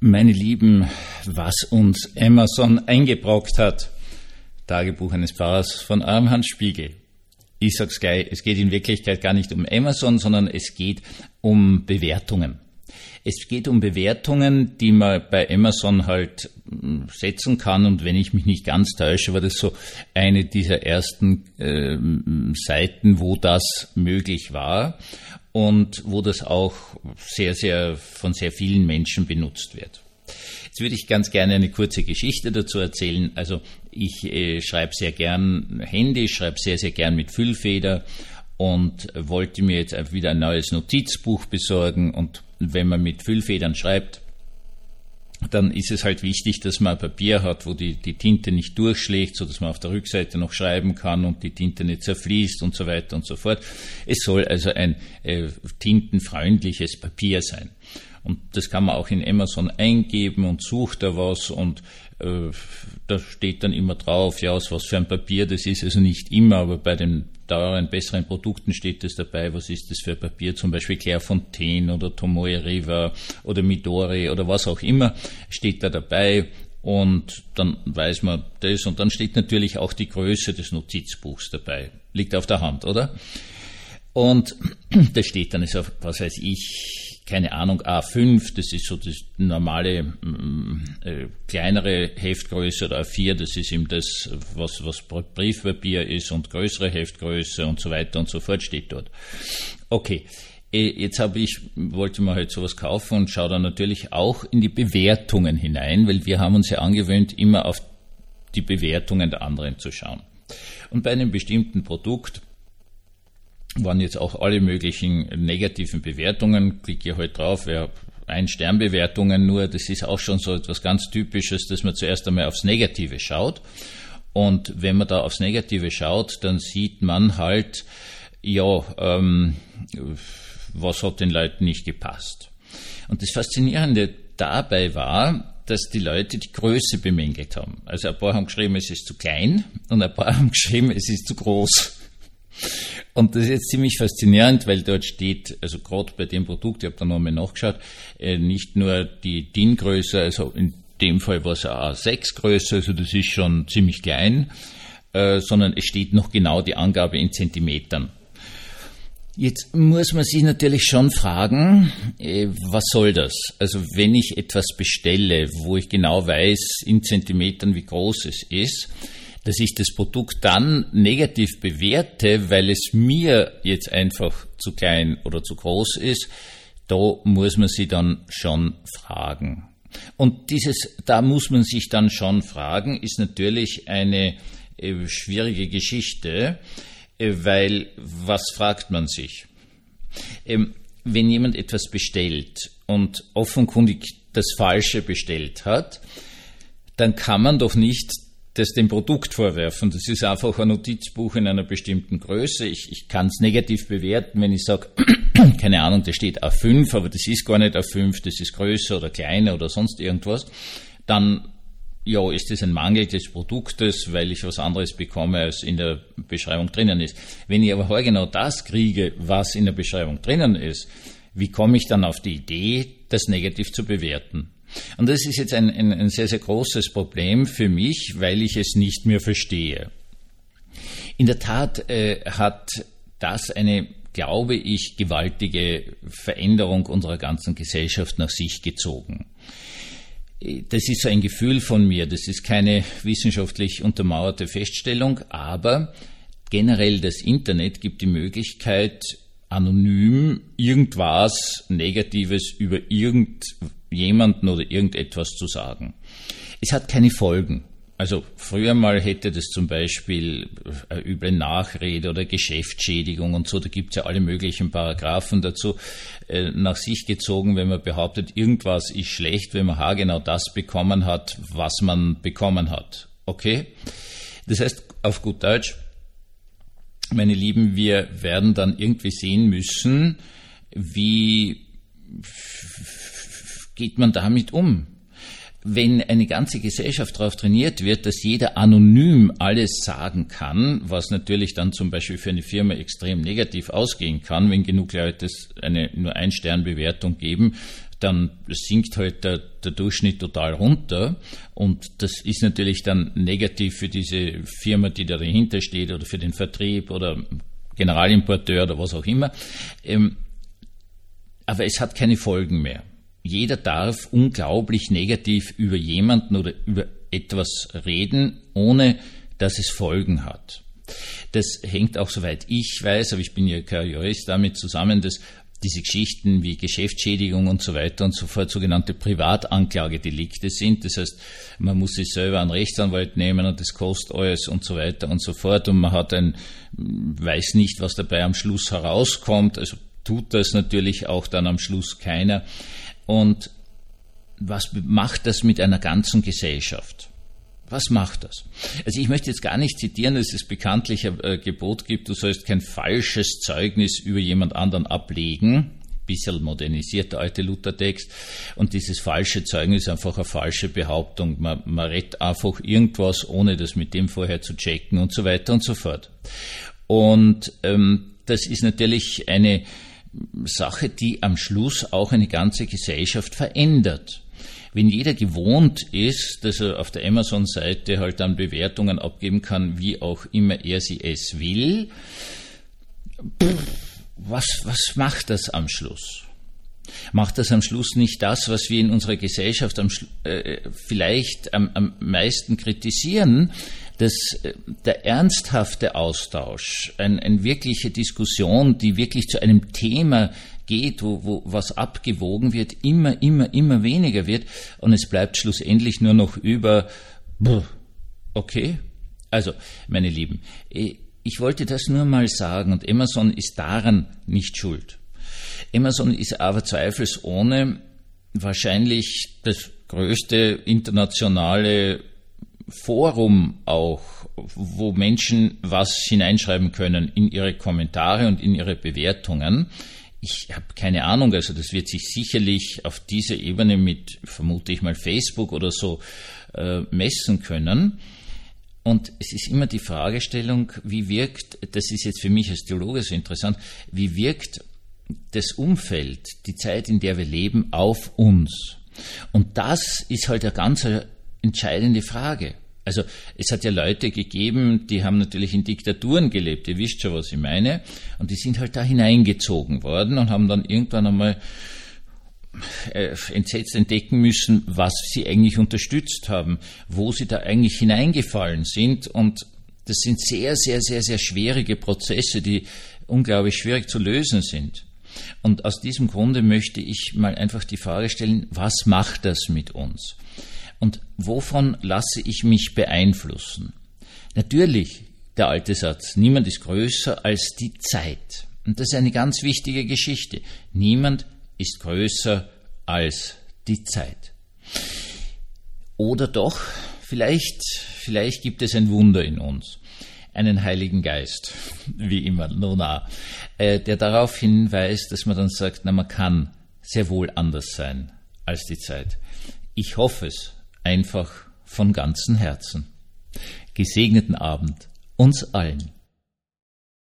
Meine Lieben, was uns Amazon eingebrockt hat. Tagebuch eines Pfarrers von eurem Hans Spiegel. Ich sag's gleich, es geht in Wirklichkeit gar nicht um Amazon, sondern es geht um Bewertungen. Es geht um Bewertungen, die man bei Amazon halt setzen kann, und wenn ich mich nicht ganz täusche, war das so eine dieser ersten Seiten, wo das möglich war und wo das auch von sehr vielen Menschen benutzt wird. Jetzt würde ich ganz gerne eine kurze Geschichte dazu erzählen. Also ich schreibe sehr gern händisch, schreibe sehr, sehr gern mit Füllfeder und wollte mir jetzt wieder ein neues Notizbuch besorgen. Und wenn man mit Füllfedern schreibt, dann ist es halt wichtig, dass man ein Papier hat, wo die Tinte nicht durchschlägt, so dass man auf der Rückseite noch schreiben kann und die Tinte nicht zerfließt und so weiter und so fort. Es soll also ein tintenfreundliches Papier sein. Und das kann man auch in Amazon eingeben und sucht da was, und da steht dann immer drauf, ja, aus was für ein Papier das ist. Also nicht immer, aber bei den teuren, besseren Produkten steht das dabei, was ist das für Papier, zum Beispiel Clairefontaine oder Tomoe Riva oder Midori oder was auch immer, steht da dabei, und dann weiß man das, und dann steht natürlich auch die Größe des Notizbuchs dabei. Liegt auf der Hand, oder? Und da steht dann, also, was weiß ich, keine Ahnung, A5, das ist so das normale, kleinere Heftgröße, oder A4, das ist eben das, was Briefpapier ist, und größere Heftgröße und so weiter und so fort steht dort. Okay, jetzt wollte mir halt sowas kaufen und schaue dann natürlich auch in die Bewertungen hinein, weil wir haben uns ja angewöhnt, immer auf die Bewertungen der anderen zu schauen. Und bei einem bestimmten Produkt waren jetzt auch alle möglichen negativen Bewertungen, klicke ich halt drauf, 1-Stern-Bewertungen nur, das ist auch schon so etwas ganz Typisches, dass man zuerst einmal aufs Negative schaut, und wenn man da aufs Negative schaut, dann sieht man halt, was hat den Leuten nicht gepasst. Und das Faszinierende dabei war, dass die Leute die Größe bemängelt haben. Also ein paar haben geschrieben, es ist zu klein, und ein paar haben geschrieben, es ist zu groß. Und das ist jetzt ziemlich faszinierend, weil dort steht, also gerade bei dem Produkt, ich habe da nochmal nachgeschaut, nicht nur die DIN-Größe, also in dem Fall war es eine A6-Größe, also das ist schon ziemlich klein, sondern es steht noch genau die Angabe in Zentimetern. Jetzt muss man sich natürlich schon fragen, was soll das? Also wenn ich etwas bestelle, wo ich genau weiß in Zentimetern, wie groß es ist, dass ich das Produkt dann negativ bewerte, weil es mir jetzt einfach zu klein oder zu groß ist, da muss man sich dann schon fragen. Und da muss man sich dann schon fragen, ist natürlich eine schwierige Geschichte, weil was fragt man sich? Wenn jemand etwas bestellt und offenkundig das Falsche bestellt hat, dann kann man doch nicht das dem Produkt vorwerfen. Das ist einfach ein Notizbuch in einer bestimmten Größe. Ich kann es negativ bewerten, wenn ich sage, keine Ahnung, da steht A5, aber das ist gar nicht A5, das ist größer oder kleiner oder sonst irgendwas. Dann ist das ein Mangel des Produktes, weil ich was anderes bekomme, als in der Beschreibung drinnen ist. Wenn ich aber genau das kriege, was in der Beschreibung drinnen ist, wie komme ich dann auf die Idee, das negativ zu bewerten? Und das ist jetzt ein sehr, sehr großes Problem für mich, weil ich es nicht mehr verstehe. In der Tat hat das eine, glaube ich, gewaltige Veränderung unserer ganzen Gesellschaft nach sich gezogen. Das ist so ein Gefühl von mir, das ist keine wissenschaftlich untermauerte Feststellung, aber generell das Internet gibt die Möglichkeit, anonym irgendwas Negatives über irgendjemanden oder irgendetwas zu sagen. Es hat keine Folgen. Also früher mal hätte das zum Beispiel eine üble Nachrede oder Geschäftsschädigung und so, da gibt es ja alle möglichen Paragraphen dazu, nach sich gezogen, wenn man behauptet, irgendwas ist schlecht, wenn man haargenau das bekommen hat, was man bekommen hat. Okay? Das heißt, auf gut Deutsch, meine Lieben, wir werden dann irgendwie sehen müssen, wie geht man damit um? Wenn eine ganze Gesellschaft darauf trainiert wird, dass jeder anonym alles sagen kann, was natürlich dann zum Beispiel für eine Firma extrem negativ ausgehen kann, wenn genug Leute nur 1-Stern-Bewertung geben, dann sinkt halt der Durchschnitt total runter und das ist natürlich dann negativ für diese Firma, die da dahinter steht oder für den Vertrieb oder Generalimporteur oder was auch immer. Aber es hat keine Folgen mehr. Jeder darf unglaublich negativ über jemanden oder über etwas reden, ohne dass es Folgen hat. Das hängt auch, soweit ich weiß, aber ich bin ja kein Jurist, damit zusammen, dass diese Geschichten wie Geschäftsschädigung und so weiter und so fort sogenannte Privatanklagedelikte sind. Das heißt, man muss sich selber einen Rechtsanwalt nehmen und das kostet alles und so weiter und so fort und man weiß nicht, was dabei am Schluss herauskommt. Also tut das natürlich auch dann am Schluss keiner. Und was macht das mit einer ganzen Gesellschaft? Was macht das? Also ich möchte jetzt gar nicht zitieren, dass es bekanntlich ein Gebot gibt, du sollst kein falsches Zeugnis über jemand anderen ablegen. Bisschen modernisiert der alte Luthertext. Und dieses falsche Zeugnis ist einfach eine falsche Behauptung. Man redet einfach irgendwas, ohne das mit dem vorher zu checken und so weiter und so fort. Und das ist natürlich eine Sache, die am Schluss auch eine ganze Gesellschaft verändert. Wenn jeder gewohnt ist, dass er auf der Amazon-Seite halt dann Bewertungen abgeben kann, wie auch immer er es will, was macht das am Schluss? Macht das am Schluss nicht das, was wir in unserer Gesellschaft vielleicht am meisten kritisieren, dass der ernsthafte Austausch, eine wirkliche Diskussion, die wirklich zu einem Thema geht, wo was abgewogen wird, immer weniger wird und es bleibt schlussendlich nur noch über, okay? Also, meine Lieben, ich wollte das nur mal sagen und Amazon ist daran nicht schuld. Amazon ist aber zweifelsohne wahrscheinlich das größte internationale Forum auch, wo Menschen was hineinschreiben können in ihre Kommentare und in ihre Bewertungen. Ich habe keine Ahnung, also das wird sich sicherlich auf dieser Ebene mit, vermute ich mal, Facebook oder so messen können. Und es ist immer die Fragestellung, wie wirkt, das ist jetzt für mich als Theologe so interessant, wie wirkt das Umfeld, die Zeit, in der wir leben, auf uns? Und das ist halt eine ganz entscheidende Frage. Also es hat ja Leute gegeben, die haben natürlich in Diktaturen gelebt, ihr wisst schon, was ich meine, und die sind halt da hineingezogen worden und haben dann irgendwann einmal entsetzt entdecken müssen, was sie eigentlich unterstützt haben, wo sie da eigentlich hineingefallen sind, und das sind sehr, sehr, sehr, sehr schwierige Prozesse, die unglaublich schwierig zu lösen sind. Und aus diesem Grunde möchte ich mal einfach die Frage stellen, was macht das mit uns? Und wovon lasse ich mich beeinflussen? Natürlich, der alte Satz, niemand ist größer als die Zeit. Und das ist eine ganz wichtige Geschichte. Niemand ist größer als die Zeit. Oder doch, vielleicht gibt es ein Wunder in uns, einen Heiligen Geist, wie immer, Nona, der darauf hinweist, dass man dann sagt, man kann sehr wohl anders sein als die Zeit. Ich hoffe es einfach von ganzem Herzen. Gesegneten Abend uns allen.